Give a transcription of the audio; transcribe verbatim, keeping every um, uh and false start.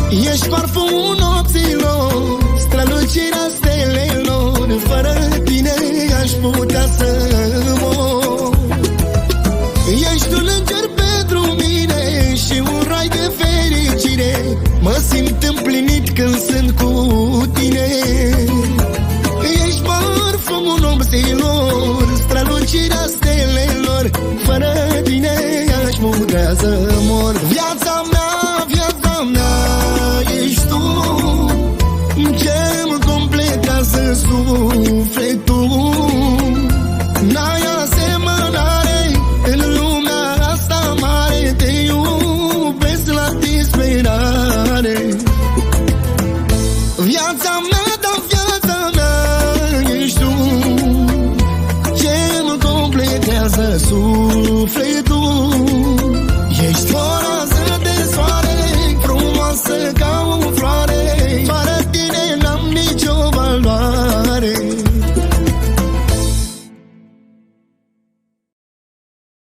Ești parfumul nopților, strălucirea stelelor. Fără tine aș putea să mor. Ești un înger pentru mine și un rai de fericire. Mă simt împlinit când sunt cu tine. Ești parfumul nopților, strălucirea stelelor. Fără tine aș putea să mor. Viața mea, viața mea ești tu, ce-mi completează sufletul. N-ai asemănare în lumea asta mare. Te iubesc la disperare. Viața mea, da, viața mea ești tu, ce-mi completează sufletul.